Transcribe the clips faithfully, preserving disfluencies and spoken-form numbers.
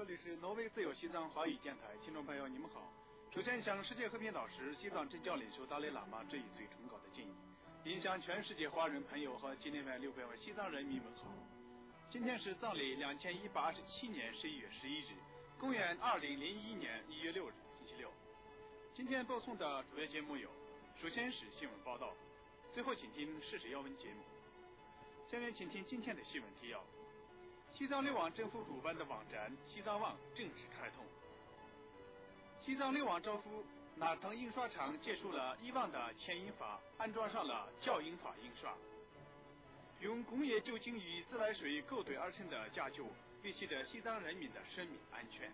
这里是挪威自由西藏华语电台，听众朋友你们好。首先向世界和平导师、西藏真教领袖达赖喇嘛致以最崇高的敬意，并向全世界华人朋友和境内外六百万西藏人民问好。今天是藏历两千一百二十七年十一月十一日，公元二零零一年一月六日，星期六。今天播送的主要节目有：首先是新闻报道，最后请听事实要闻节目。下面请听今天的新闻提要。西藏六网政府主办的网站西藏网正式开通。西藏六网政府纳腾印刷厂结束了以往的牵引法，安装上了校印法印刷。用工业酒精与自来水构堆而成的架构，维系着西藏人民的生命安全。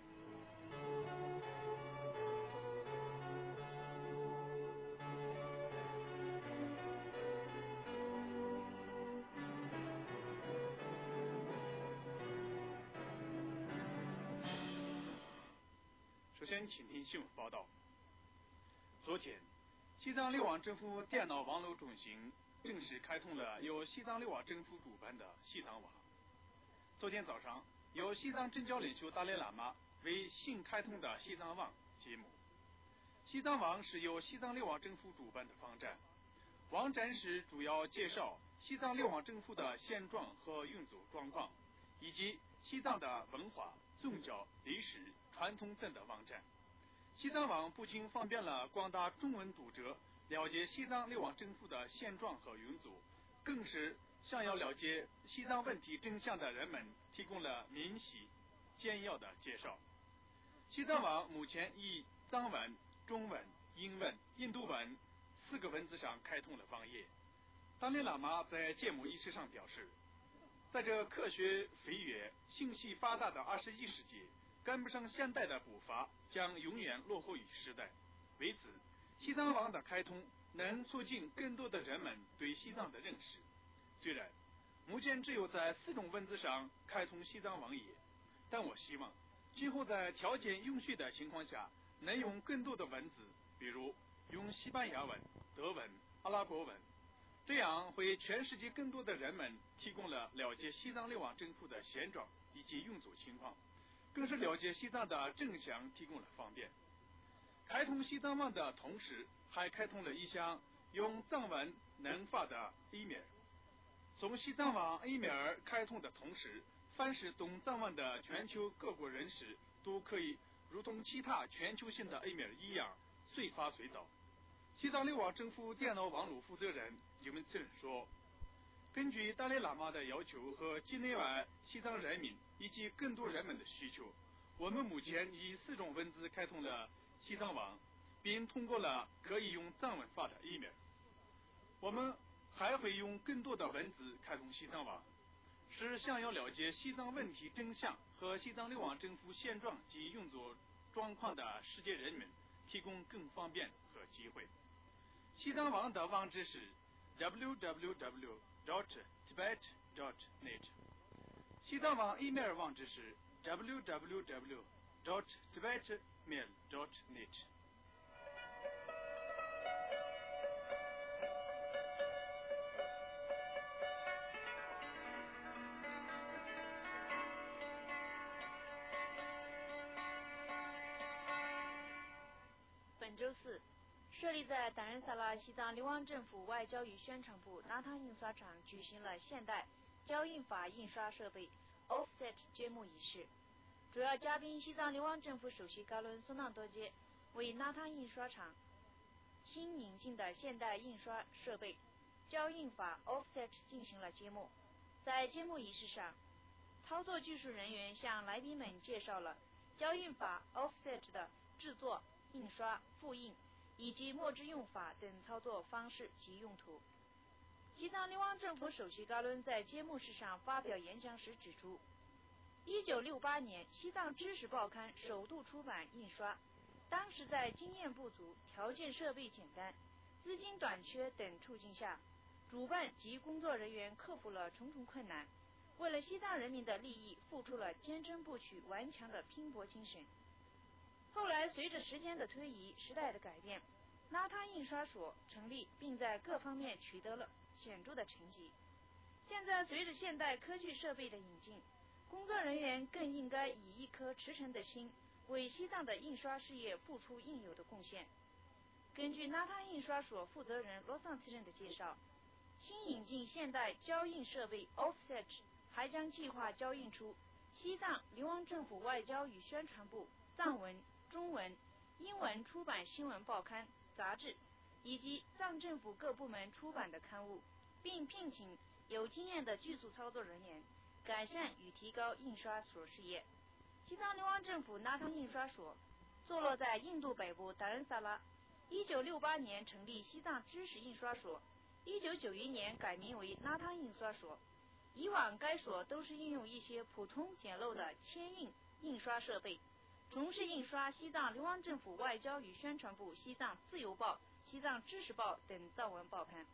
首先，请听新闻报道。昨天，西藏六网政府电脑网络中心正式开通了由西藏六网政府主办的西藏网。昨天早上，由西藏真教领袖达赖喇嘛为新开通的西藏网揭幕。西藏网是由西藏六网政府主办的网站，网站是主要介绍西藏六网政府的现状和运作状况，以及西藏的文化、宗教、历史、传统等的网站。西藏网不仅方便了广大中文读者了解西藏六网政府的现状和运作，更是想要了解西藏问题真相的人们提供了明晰简要的介绍。西藏网目前以藏文、中文、英文、印度文四个文字上开通了网页。达赖喇嘛在揭幕仪式上表示，在这科学飞跃、信息发达的二十一世纪，赶不上现代的步伐，将永远落后于时代。为此，西藏网的开通能促进更多的人们对西藏的认识。虽然目前只有在四种文字上开通西藏网页，但我希望今后在条件允许的情况下，能用更多的文字，比如用西班牙文、德文、阿拉伯文，这样为全世界更多的人们提供了了解西藏六网政府的现状以及运作情况，更是了解西藏的真相提供了方便。开通西藏网的同时，还开通了一项用藏文能发的 email。 从西藏网 email 开通的同时，凡是懂藏文的全球各国人士都可以如同其他全球性的 email 一样随发随到。西藏六网政府电脑网络负责人尤文茨说，根据达赖喇嘛的要求和境内外西藏人民以及更多人们的需求，我们目前以四种文字开通了西藏网，并通过了可以用藏文发的 email。 我们还会用更多的文字开通西藏网，是想要了解西藏问题真相和西藏六网政府现状及运作状况的世界人们提供更方便和机会。西藏网的网址是 double-u double-u double-u dot tibet dot net， 西藏网 email 网址是 double-u double-u double-u dot tibet mail dot net。 本周四，设立在达仁萨拉西藏流亡政府外交与宣传部纳汤印刷厂举行了现代交印法印刷设备 Offset 揭幕仪式。主要嘉宾西藏流亡政府首席高伦苏纳多杰为纳汤印刷厂新引进的现代印刷设备交印法 Offset 进行了揭幕。在揭幕仪式上，操作技术人员向来宾们介绍了交印法 Offset 的制作、印刷、复印以及墨汁用法等操作方式及用途。西藏流亡政府首席高伦在揭幕式上发表演讲时指出，一九六八年西藏知识报刊首度出版印刷，当时在经验不足、条件设备简单、资金短缺等处境下，主办及工作人员克服了重重困难，为了西藏人民的利益付出了坚贞不屈、顽强的拼搏精神。后来随着时间的推移、时代的改变，纳汤印刷所成立，并在各方面取得了显著的成绩。现在随着现代科技设备的引进， 工作人员更应该以一颗赤诚的心，为西藏的印刷事业付出应有的贡献。根据纳汤印刷所负责人罗桑次仁的介绍，新引进现代胶印设备 Offset 还将计划胶印出西藏流亡政府外交与宣传部藏文、中文、英文出版新闻报刊、杂志，以及藏政府各部门出版的刊物，并聘请有经验的技术操作人员，改善与提高印刷所事业。西藏流亡政府纳汤印刷所坐落在印度北部达仁萨拉，一九六八年成立西藏知识印刷所，一九九一年改名为纳汤印刷所。以往该所都是应用一些普通简陋的铅印印刷设备，从事印刷西藏流亡政府外交与宣传部、西藏自由报、西藏知识报等藏文报刊。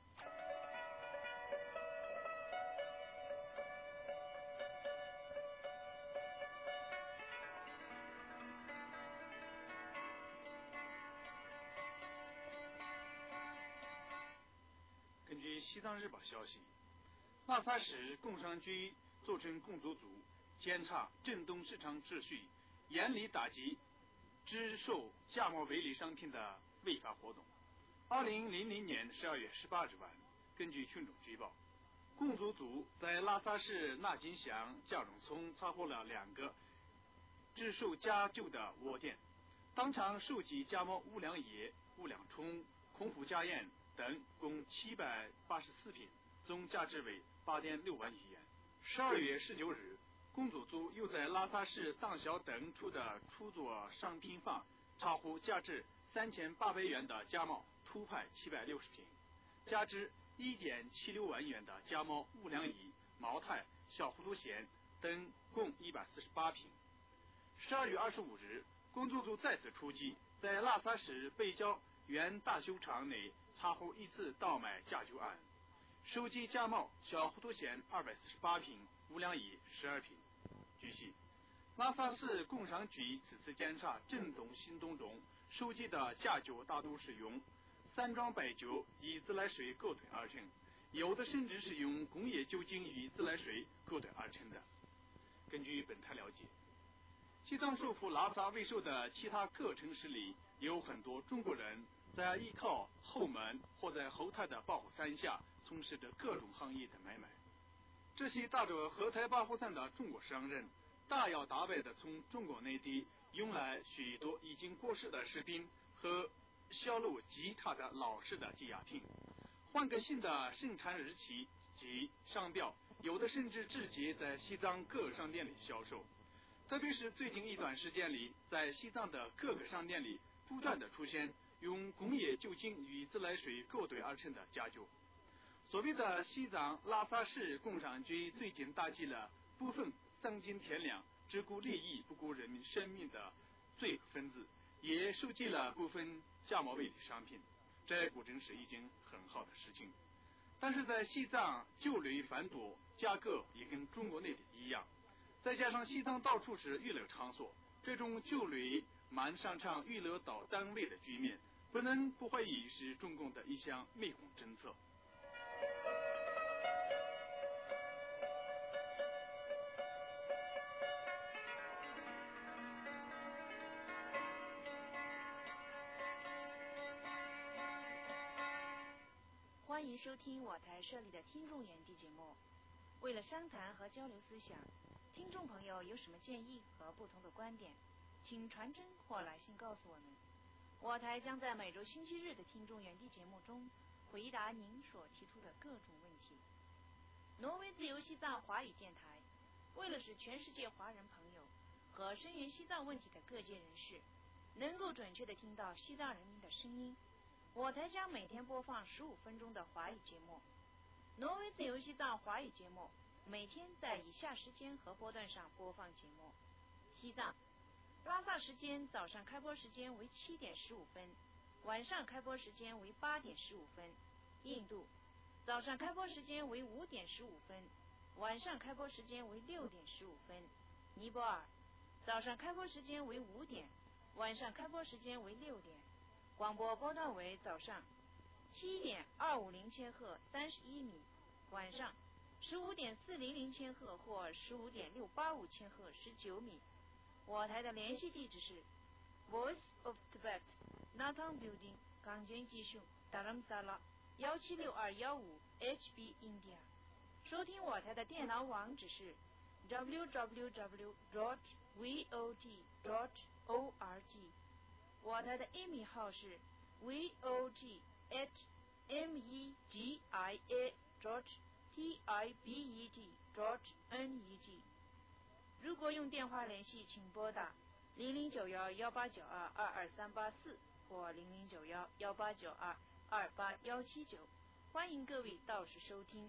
根据西藏日报消息，拉萨市工商局组成工作组监察震动市场秩序，严厉打击只售假冒伪劣商品的违法活动。二零零零年十二月十八日晚，根据群众举报，工作组在拉萨市纳金乡嘉荣村查获了两个只售假酒的窝店，当场收集假冒五粮液、五粮冲、空腹假盐等共七百八十四瓶，总价值为八点六万余元。十二月十九日，工作组又在拉萨市当小等处的出租商品房查获价值三千八百元的假冒土牌七百六十瓶，价值一点七六万元的假冒五粮液、茅台、小糊涂咸等共一百四十八瓶。十二月二十五日，工作组再次出击，在拉萨市北郊原大修厂内查获一次倒卖假酒案，收集假冒小糊涂咸二百四十八瓶、五粮液十二瓶。据悉，拉萨市工商局此次检查震动行动中收集的假酒大多是用散装白酒以自来水构兑而成，有的甚至是用工业酒精与自来水构兑而成的。根据本台了解，西藏首府拉萨为首的其他各城市里，有很多中国人在依靠后门或在后台的保护伞下从事着各种行业的买卖。这些打着后台保护伞的中国商人，大摇大摆地从中国内地运来许多已经过时的食品和销路极差的老式的机压品，换个新的生产日期及商标，有的甚至直接在西藏各商店里销售。特别是最近一段时间里，在西藏的各个商店里不断的出现用工业酒精与自来水构兑而成的假酒。所谓的西藏拉萨市工商局最近打击了部分丧尽天良、只顾利益不顾人民生命的罪恶分子，也收集了部分假冒伪劣商品，这果真是一件很好的事情。但是在西藏酒类繁多，价格也跟中国内地一样，再加上西藏到处是娱乐场所，这种酒类满商场娱乐到单位的局面，不能不怀疑是中共的一项媚共政策。 欢迎收听我台设立的听众园地节目。为了商谈和交流思想，听众朋友有什么建议和不同的观点，请传真或来信告诉我们。我台将在每周星期日的听众园地节目中回答您所提出的各种问题。挪威自由西藏华语电台为了使全世界华人朋友和声援西藏问题的各界人士能够准确地听到西藏人民的声音，我台将每天播放十五分钟的华语节目。挪威自由西藏华语节目每天在以下时间和波段上播放节目：西藏拉萨时间早上开播时间为七点十五分，晚上开播时间为八点十五分；印度早上开播时间为五点十五分，晚上开播时间为六点十五分；尼泊尔早上开播时间为五点，晚上开播时间为六点。广播波段为早上七点二五零千赫三十一米，晚上十五点四零零千赫或十五点六八五千赫十九米。我台的联系地址是 Voice of Tibet Nathang Building 港间技术 Dharamsala 幺七六二幺五 H B India。收听我台的电脑网址是 double-u double-u double-u dot v o t dot org。我台的 email 号是 vog at megia dot tibet dot net。如果用电话联系，请拨打零零九幺幺八九二二二三八四或零零九幺幺八九二二八幺七九。欢迎各位到时收听。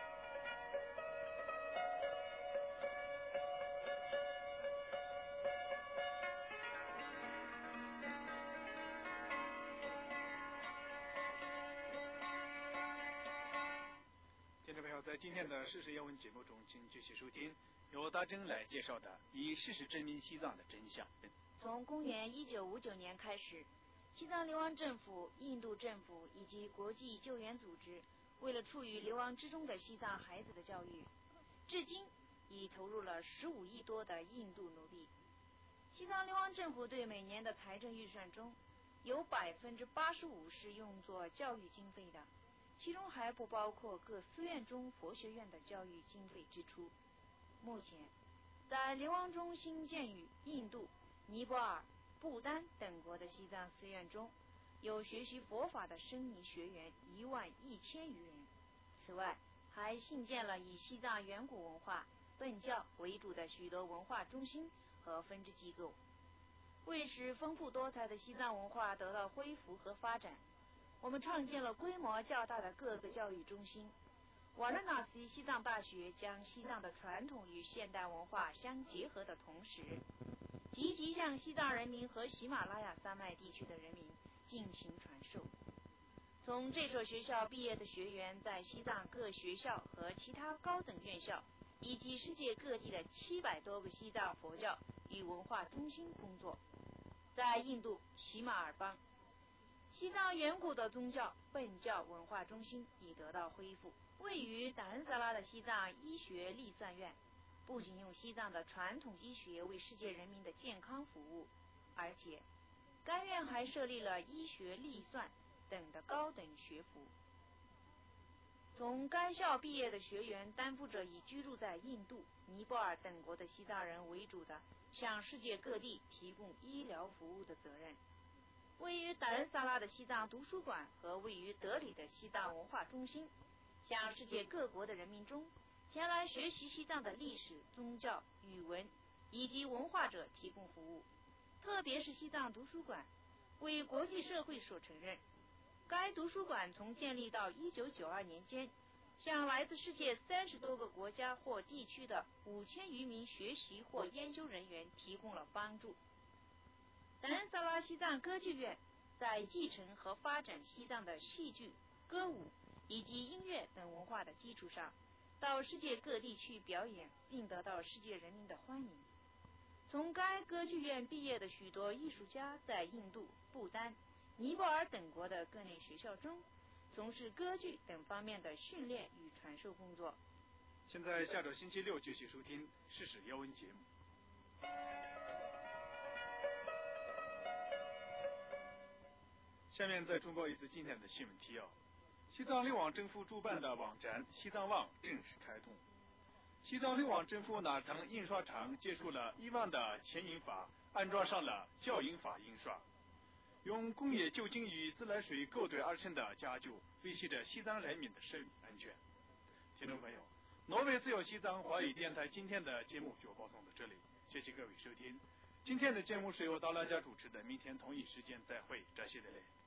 听众朋友，在今天的事实要闻节目中，请继续收听由大珍来介绍的以事实证明西藏的真相。 从公元一九五九年开始，西藏流亡政府、印度政府以及国际救援组织为了处于流亡之中的西藏孩子的教育，至今已投入了十五亿多的印度奴币。西藏流亡政府对每年的财政预算中，有百分之八十五是用作教育经费的，其中还不包括各寺院中佛学院的教育经费支出。目前，在流亡中新建于印度、尼泊尔、不丹等国的西藏寺院中，有学习佛法的僧尼学员一万一千余人。此外，还新建了以西藏远古文化、苯教为主的许多文化中心和分支机构。为使丰富多彩的西藏文化得到恢复和发展，我们创建了规模较大的各个教育中心。瓦拉纳西西藏大学将西藏的传统与现代文化相结合的同时，积极向西藏人民和喜马拉雅山脉地区的人民进行传授。从这所学校毕业的学员在西藏各学校和其他高等院校，以及世界各地的七百多个西藏佛教与文化中心工作。在印度喜马尔邦，西藏远古的宗教苯教文化中心已得到恢复。位于达恩萨拉的西藏医学历算院，不仅用西藏的传统医学为世界人民的健康服务，而且该院还设立了医学历算等的高等学府。从该校毕业的学员担负着以居住在印度、尼泊尔等国的西藏人为主的向世界各地提供医疗服务的责任。位于达恩萨拉的西藏图书馆和位于德里的西藏文化中心，向世界各国的人民中前来学习西藏的历史、宗教、语文以及文化者提供服务。特别是西藏图书馆为国际社会所承认。该图书馆从建立到一九九二年间，向来自世界三十多个国家或地区的五千余名学习或研究人员提供了帮助。达恩萨拉西藏歌剧院在继承和发展西藏的戏剧、歌舞以及音乐等文化的基础上，到世界各地去表演，并得到世界人民的欢迎。从该歌剧院毕业的许多艺术家在印度、不丹、尼泊尔等国的各类学校中从事歌剧等方面的训练与传授工作。 现在下周星期六继续收听事实要闻节目。下面再重播一次今天的新闻提要。西藏流亡政府主办的网站西藏网正式开通。西藏流亡政府拿藤印刷厂结束了以往的牵引法，安装上了校印法印刷。用工业酒精与自来水勾兑而成的假酒，维系着西藏人民的生命安全。听众朋友，挪威自由西藏华语电台今天的节目就播送到这里，谢谢各位收听。今天的节目是由达拉加主持的，明天同一时间再会，感谢各位。